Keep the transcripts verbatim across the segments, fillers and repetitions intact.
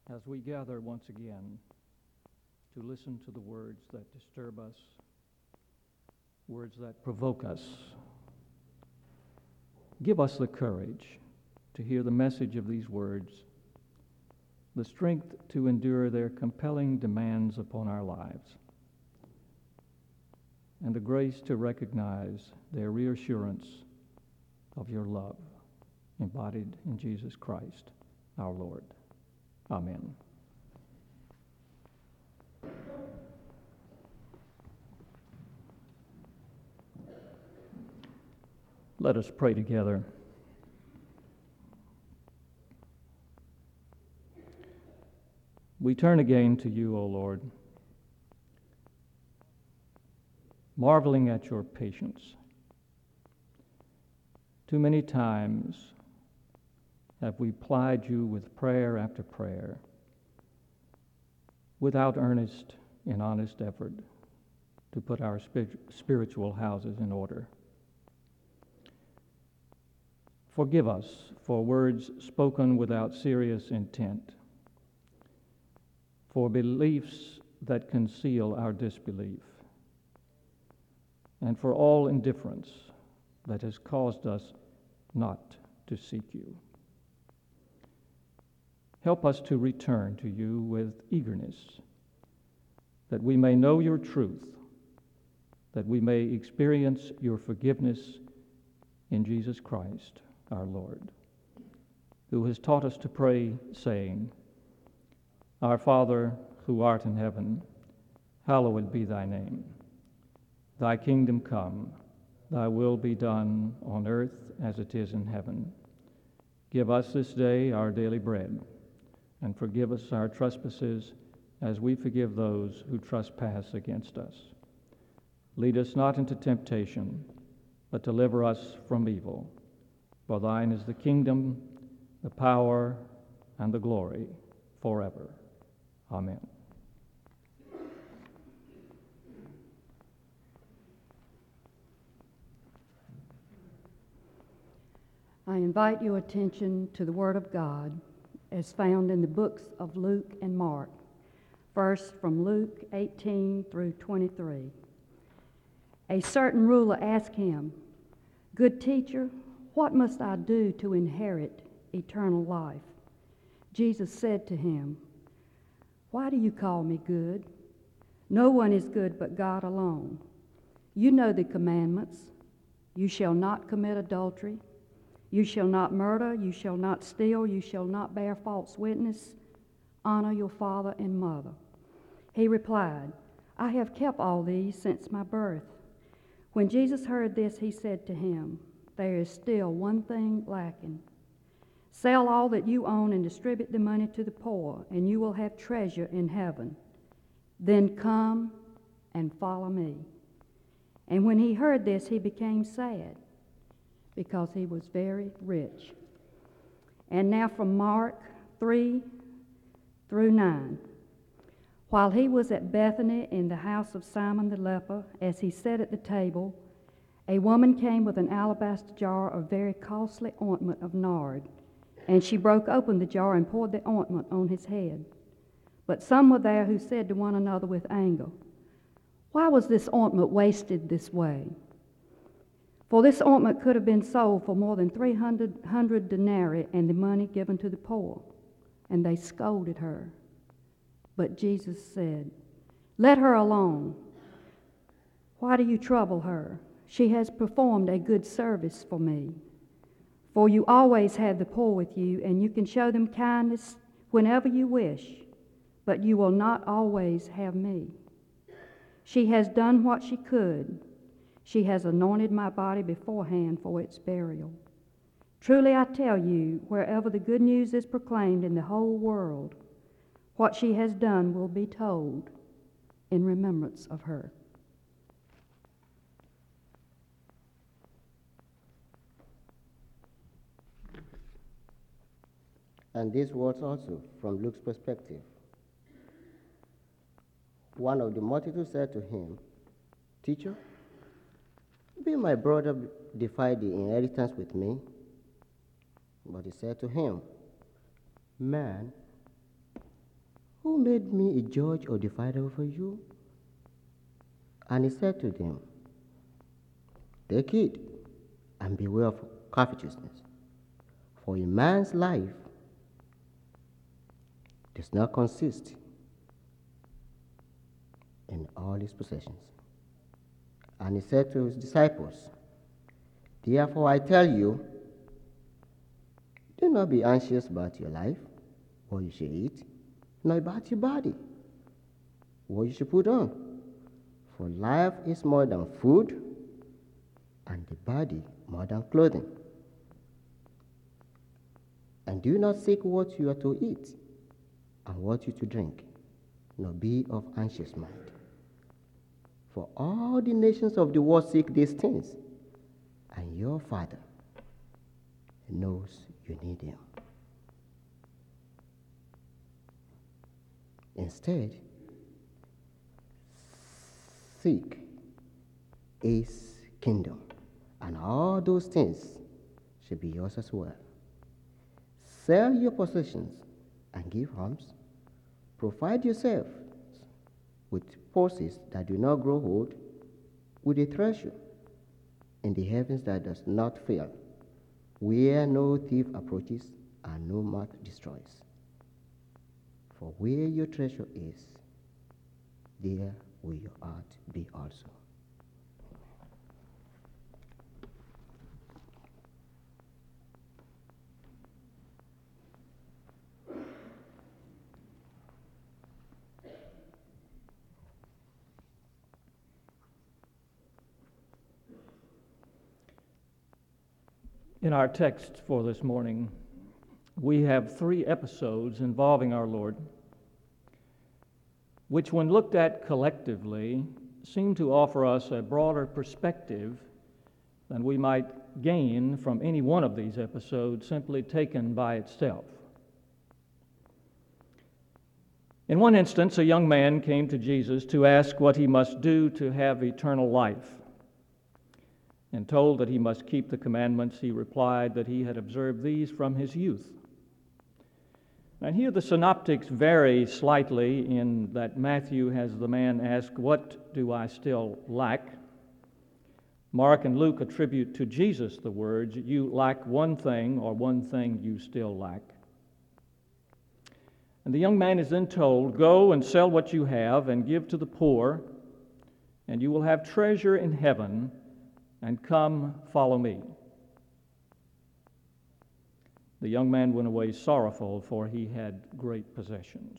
as we gather once again to listen to the words that disturb us, words that provoke us. Give us the courage to hear the message of these words, the strength to endure their compelling demands upon our lives, and the grace to recognize their reassurance of your love embodied in Jesus Christ, our Lord. Amen. Let us pray together. We turn again to you, O Lord, marveling at your patience. Too many times have we plied you with prayer after prayer without earnest and honest effort to put our spiritual houses in order. Forgive us for words spoken without serious intent, for beliefs that conceal our disbelief, and for all indifference that has caused us not to seek you. Help us to return to you with eagerness, that we may know your truth, that we may experience your forgiveness in Jesus Christ, our Lord, who has taught us to pray, saying, Our Father, who art in heaven, hallowed be thy name. Thy kingdom come, thy will be done on earth as it is in heaven. Give us this day our daily bread, and forgive us our trespasses as we forgive those who trespass against us. Lead us not into temptation, but deliver us from evil. For thine is the kingdom, the power, and the glory forever. Amen. I invite your attention to the Word of God as found in the books of Luke and Mark. First, from Luke eighteen through twenty-three. A certain ruler asked him, Good teacher, what must I do to inherit eternal life? Jesus said to him, Why do you call me good? No one is good but God alone. You know the commandments. You shall not commit adultery. You shall not murder. You shall not steal. You shall not bear false witness. Honor your father and mother. He replied, I have kept all these since my birth. When Jesus heard this, he said to him, There is still one thing lacking. Sell all that you own and distribute the money to the poor, and you will have treasure in heaven. Then come and follow me. And when he heard this, he became sad, because he was very rich. And now from Mark three through nine. While he was at Bethany in the house of Simon the leper, as he sat at the table, a woman came with an alabaster jar of very costly ointment of nard, and she broke open the jar and poured the ointment on his head. But some were there who said to one another with anger, Why was this ointment wasted this way? For this ointment could have been sold for more than three hundred denarii and the money given to the poor. And they scolded her. But Jesus said, Let her alone. Why do you trouble her? She has performed a good service for me. For you always have the poor with you, and you can show them kindness whenever you wish, but you will not always have me. She has done what she could. She has anointed my body beforehand for its burial. Truly I tell you, wherever the good news is proclaimed in the whole world, what she has done will be told in remembrance of her. And these words also from Luke's perspective. One of the multitude said to him, Teacher, will my brother divide the inheritance with me? But he said to him, Man Who made me a judge or divider over you? And he said to them, Take it, and beware of covetousness. For a man's life does not consist in all his possessions. And he said to his disciples, Therefore I tell you, do not be anxious about your life, what you shall eat, nor about your body, what you should put on. For life is more than food, and the body more than clothing. And do not seek what you are to eat, and what you to drink, nor be of anxious mind. For all the nations of the world seek these things, and your Father knows you need them. Instead, seek his kingdom, and all those things shall be yours as well. Sell your possessions and give alms. Provide yourselves with purses that do not grow old, with a treasure in the heavens that does not fail, where no thief approaches and no moth destroys. For where your treasure is, there will your heart be also. In our text for this morning, we have three episodes involving our Lord, which, when looked at collectively, seem to offer us a broader perspective than we might gain from any one of these episodes simply taken by itself. In one instance, a young man came to Jesus to ask what he must do to have eternal life. And told that he must keep the commandments, he replied that he had observed these from his youth. And here the synoptics vary slightly in that Matthew has the man ask, What do I still lack? Mark and Luke attribute to Jesus the words, You lack one thing, or one thing you still lack. And the young man is then told, Go and sell what you have and give to the poor, and you will have treasure in heaven, and come, follow me. The young man went away sorrowful, for he had great possessions.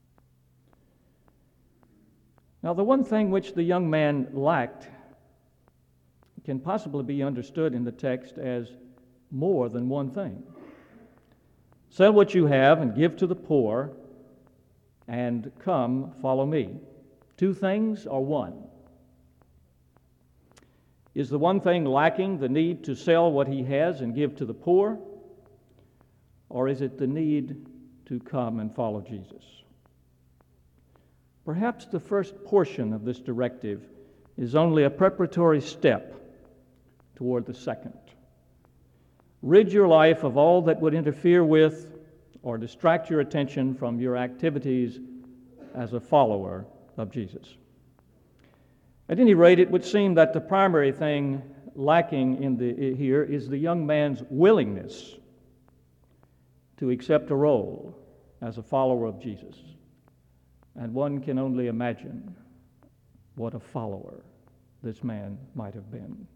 Now, the one thing which the young man lacked can possibly be understood in the text as more than one thing. Sell what you have and give to the poor, and come, follow me. Two things or one? Is the one thing lacking the need to sell what he has and give to the poor? Or is it the need to come and follow Jesus? Perhaps the first portion of this directive is only a preparatory step toward the second. Rid your life of all that would interfere with or distract your attention from your activities as a follower of Jesus. At any rate, it would seem that the primary thing lacking in the, here is the young man's willingness to accept a role as a follower of Jesus. And one can only imagine what a follower this man might have been.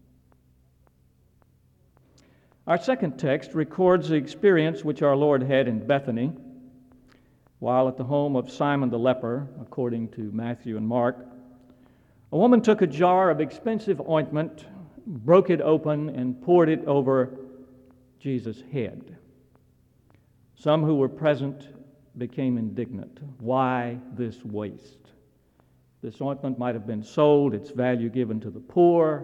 Our second text records the experience which our Lord had in Bethany while at the home of Simon the leper, according to Matthew and Mark. A woman took a jar of expensive ointment, broke it open, and poured it over Jesus' head. Some who were present became indignant. Why this waste? This ointment might have been sold, its value given to the poor.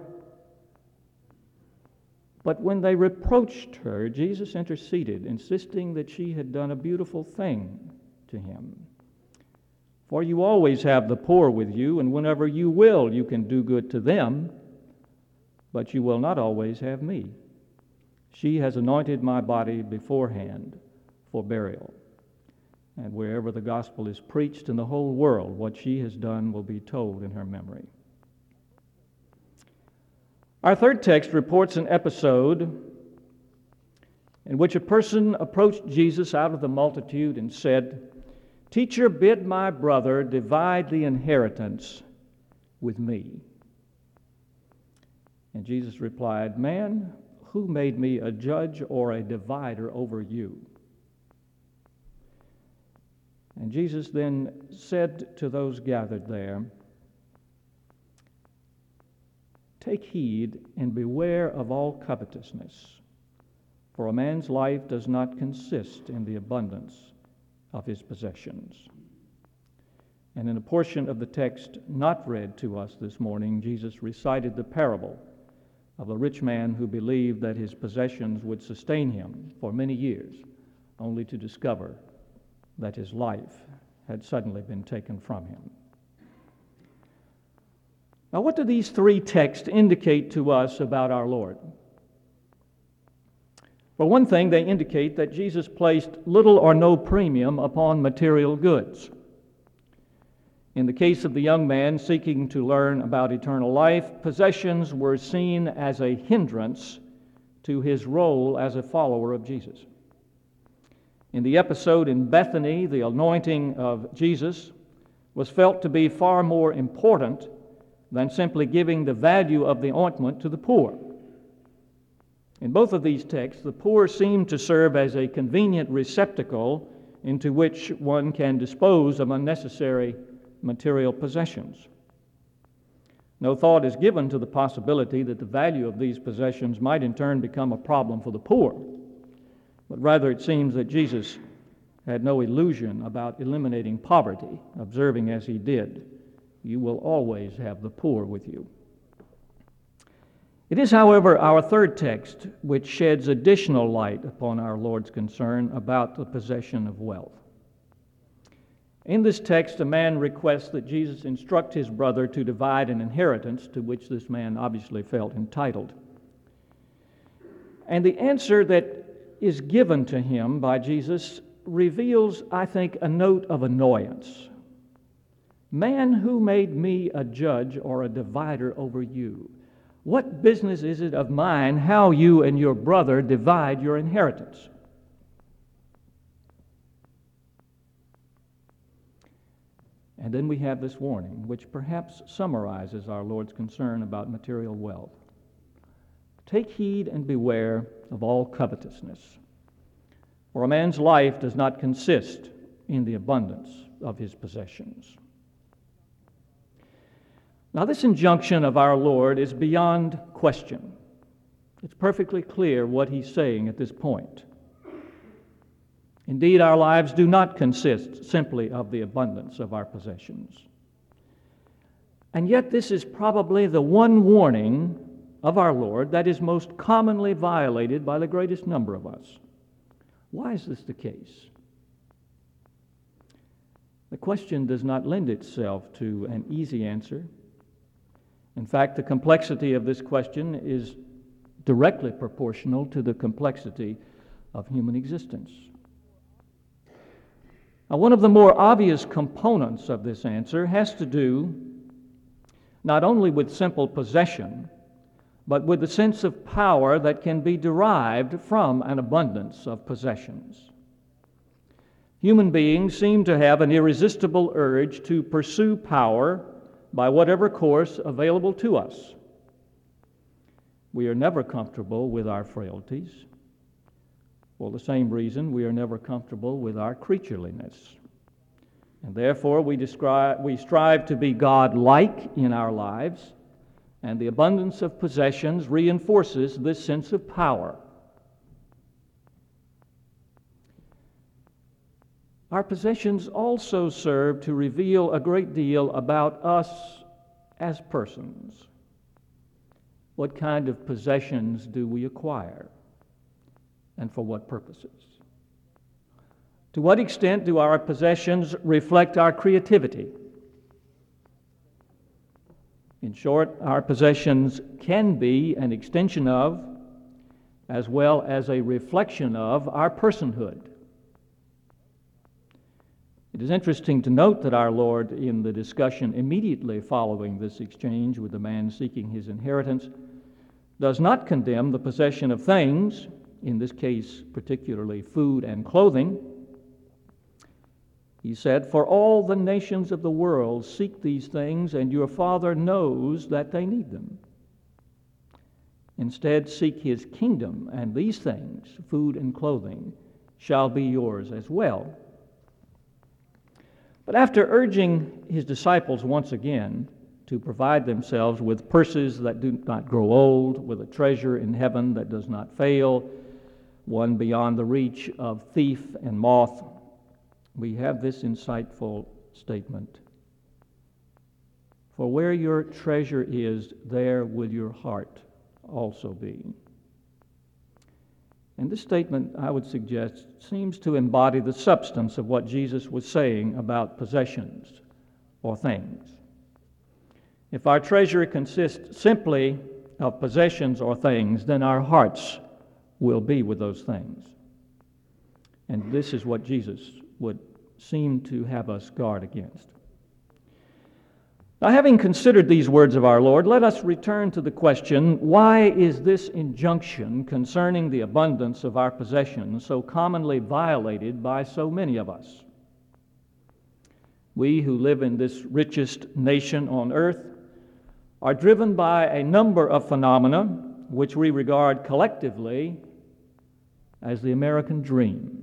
But when they reproached her, Jesus interceded, insisting that she had done a beautiful thing to him. For you always have the poor with you, and whenever you will, you can do good to them, but you will not always have me. She has anointed my body beforehand for burial. And wherever the gospel is preached in the whole world, what she has done will be told in her memory. Our third text reports an episode in which a person approached Jesus out of the multitude and said, "Teacher, bid my brother divide the inheritance with me." And Jesus replied, "Man, who made me a judge or a divider over you?" And Jesus then said to those gathered there, "Take heed and beware of all covetousness, for a man's life does not consist in the abundance of his possessions." And in a portion of the text not read to us this morning, Jesus recited the parable of a rich man who believed that his possessions would sustain him for many years, only to discover that his life had suddenly been taken from him. Now, what do these three texts indicate to us about our Lord? For one thing, they indicate that Jesus placed little or no premium upon material goods. In the case of the young man seeking to learn about eternal life, possessions were seen as a hindrance to his role as a follower of Jesus. In the episode in Bethany, the anointing of Jesus was felt to be far more important than simply giving the value of the ointment to the poor. In both of these texts, the poor seem to serve as a convenient receptacle into which one can dispose of unnecessary material possessions. No thought is given to the possibility that the value of these possessions might in turn become a problem for the poor, but rather it seems that Jesus had no illusion about eliminating poverty, observing as he did, "You will always have the poor with you." It is, however, our third text which sheds additional light upon our Lord's concern about the possession of wealth. In this text, a man requests that Jesus instruct his brother to divide an inheritance to which this man obviously felt entitled. And the answer that is given to him by Jesus reveals, I think, a note of annoyance. "Man, who made me a judge or a divider over you? What business is it of mine how you and your brother divide your inheritance?" And then we have this warning, which perhaps summarizes our Lord's concern about material wealth. "Take heed and beware of all covetousness, for a man's life does not consist in the abundance of his possessions." Now, this injunction of our Lord is beyond question. It's perfectly clear what he's saying at this point. Indeed, our lives do not consist simply of the abundance of our possessions. And yet, this is probably the one warning of our Lord that is most commonly violated by the greatest number of us. Why is this the case? The question does not lend itself to an easy answer. In fact, the complexity of this question is directly proportional to the complexity of human existence. Now, one of the more obvious components of this answer has to do not only with simple possession, but with the sense of power that can be derived from an abundance of possessions. Human beings seem to have an irresistible urge to pursue power by whatever course available to us. We are never comfortable with our frailties. For the same reason, we are never comfortable with our creatureliness. And therefore, we, describe, we strive to be God-like in our lives, and the abundance of possessions reinforces this sense of power. Our possessions also serve to reveal a great deal about us as persons. What kind of possessions do we acquire, and for what purposes? To what extent do our possessions reflect our creativity? In short, our possessions can be an extension of, as well as a reflection of, our personhood. It is interesting to note that our Lord, in the discussion immediately following this exchange with the man seeking his inheritance, does not condemn the possession of things, in this case particularly food and clothing. He said, "For all the nations of the world seek these things, and your Father knows that they need them. Instead, seek his kingdom, and these things, food and clothing, shall be yours as well." But after urging his disciples once again to provide themselves with purses that do not grow old, with a treasure in heaven that does not fail, one beyond the reach of thief and moth, we have this insightful statement: "For where your treasure is, there will your heart also be." And this statement, I would suggest, seems to embody the substance of what Jesus was saying about possessions or things. If our treasure consists simply of possessions or things, then our hearts will be with those things. And this is what Jesus would seem to have us guard against. Now, having considered these words of our Lord, let us return to the question, why is this injunction concerning the abundance of our possessions so commonly violated by so many of us? We who live in this richest nation on earth are driven by a number of phenomena which we regard collectively as the American dream.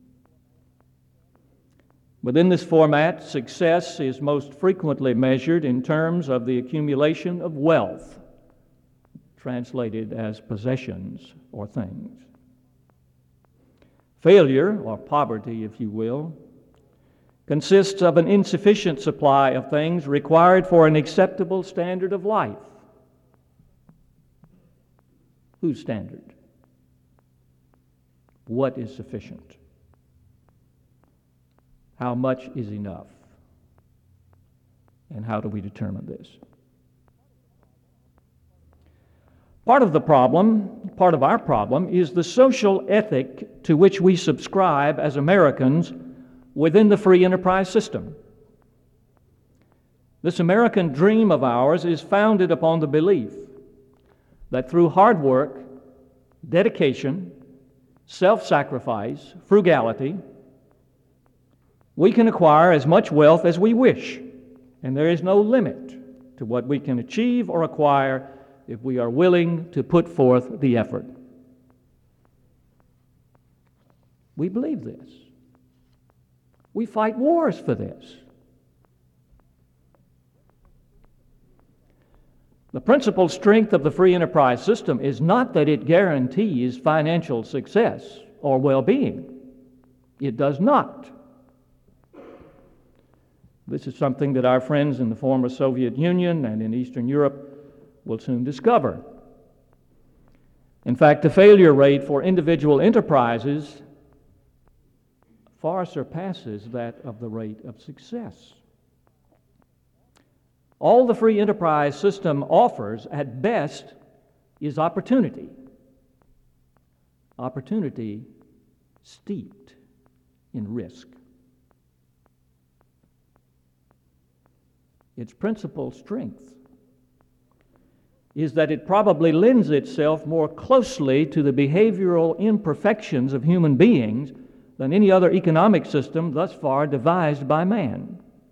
Within this format, success is most frequently measured in terms of the accumulation of wealth, translated as possessions or things. Failure, or poverty, if you will, consists of an insufficient supply of things required for an acceptable standard of life. Whose standard? What is sufficient? How much is enough? And how do we determine this? Part of the problem, part of our problem, is the social ethic to which we subscribe as Americans within the free enterprise system. This American dream of ours is founded upon the belief that through hard work, dedication, self-sacrifice, frugality, we can acquire as much wealth as we wish, and there is no limit to what we can achieve or acquire if we are willing to put forth the effort. We believe this. We fight wars for this. The principal strength of the free enterprise system is not that it guarantees financial success or well-being. It does not. This is something that our friends in the former Soviet Union and in Eastern Europe will soon discover. In fact, the failure rate for individual enterprises far surpasses that of the rate of success. All the free enterprise system offers, at best, is opportunity. Opportunity steeped in risk. Its principal strength is that it probably lends itself more closely to the behavioral imperfections of human beings than any other economic system thus far devised by man.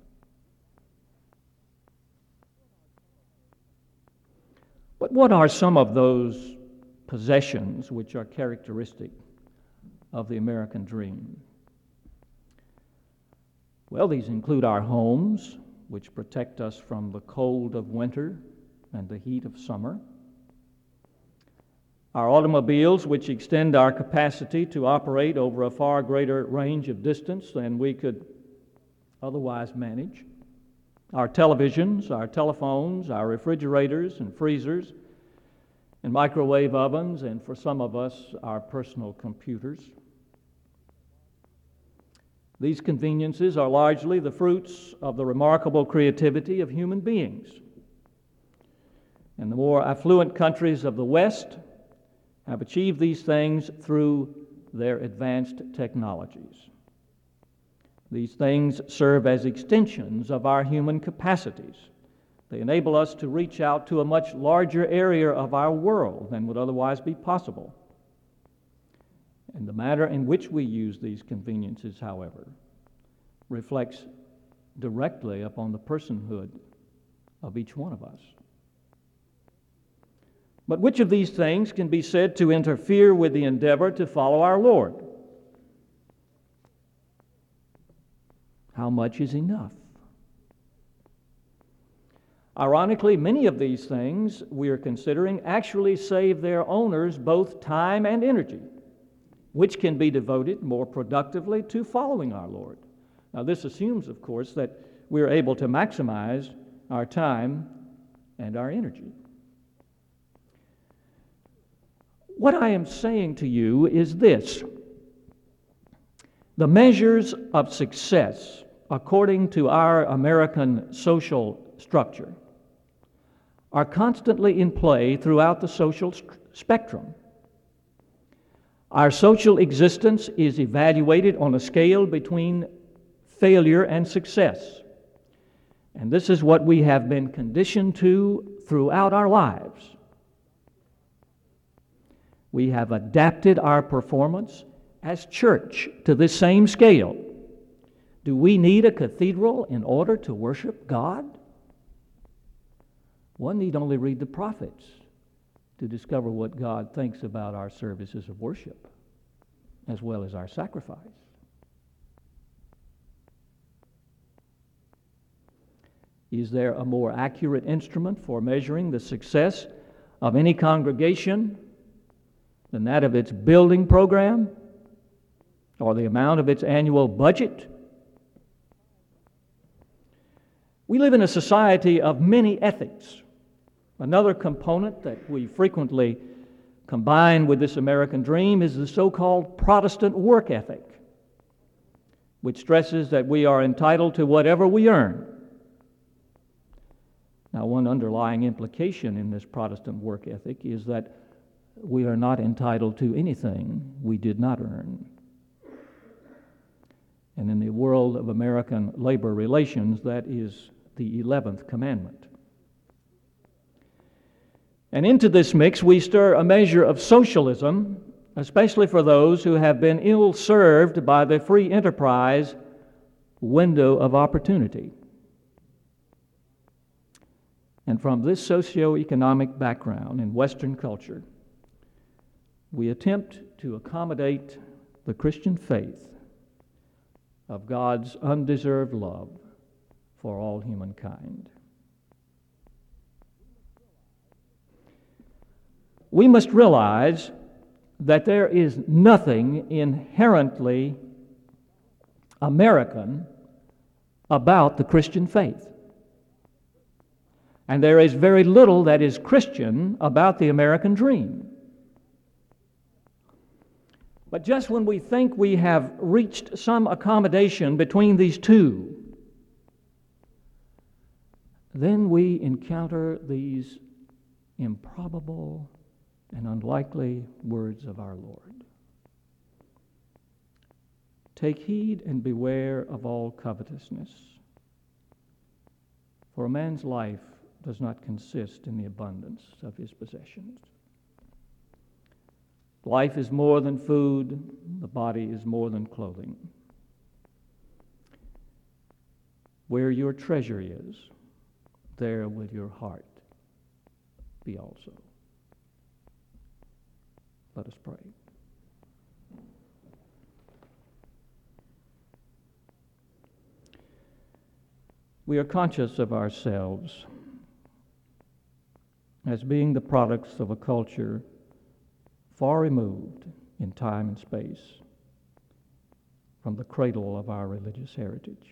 But what are some of those possessions which are characteristic of the American dream? Well, these include our homes, which protect us from the cold of winter and the heat of summer. Our automobiles, which extend our capacity to operate over a far greater range of distance than we could otherwise manage. Our televisions, our telephones, our refrigerators and freezers, and microwave ovens, and for some of us, our personal computers. These conveniences are largely the fruits of the remarkable creativity of human beings. And the more affluent countries of the West have achieved these things through their advanced technologies. These things serve as extensions of our human capacities. They enable us to reach out to a much larger area of our world than would otherwise be possible. And the manner in which we use these conveniences, however, reflects directly upon the personhood of each one of us. But which of these things can be said to interfere with the endeavor to follow our Lord? How much is enough? Ironically, many of these things we are considering actually save their owners both time and energy, which can be devoted more productively to following our Lord. Now, this assumes, of course, that we are able to maximize our time and our energy. What I am saying to you is this: the measures of success, according to our American social structure, are constantly in play throughout the social st- spectrum. Our social existence is evaluated on a scale between failure and success. And this is what we have been conditioned to throughout our lives. We have adapted our performance as church to this same scale. Do we need a cathedral in order to worship God? One need only read the prophets to discover what God thinks about our services of worship, as well as our sacrifice. Is there a more accurate instrument for measuring the success of any congregation than that of its building program or the amount of its annual budget? We live in a society of many ethics. Another component that we frequently combine with this American dream is the so-called Protestant work ethic, which stresses that we are entitled to whatever we earn. Now, one underlying implication in this Protestant work ethic is that we are not entitled to anything we did not earn. And in the world of American labor relations, that is the eleventh commandment. And into this mix, we stir a measure of socialism, especially for those who have been ill-served by the free enterprise window of opportunity. And from this socioeconomic background in Western culture, we attempt to accommodate the Christian faith of God's undeserved love for all humankind. We must realize that there is nothing inherently American about the Christian faith. And there is very little that is Christian about the American dream. But just when we think we have reached some accommodation between these two, then we encounter these improbable and unlikely words of our Lord. Take heed and beware of all covetousness, for a man's life does not consist in the abundance of his possessions. Life is more than food, the body is more than clothing. Where your treasure is, there will your heart be also. Let us pray. We are conscious of ourselves as being the products of a culture far removed in time and space from the cradle of our religious heritage.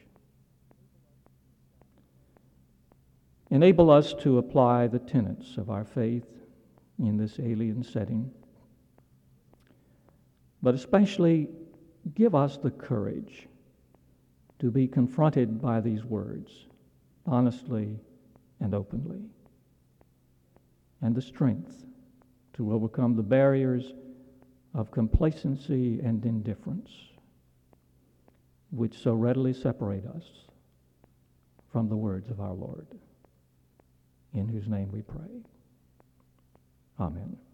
Enable us to apply the tenets of our faith in this alien setting, but especially give us the courage to be confronted by these words honestly and openly, and the strength to overcome the barriers of complacency and indifference. which so readily separate us from the words of our Lord, in whose name we pray. Amen.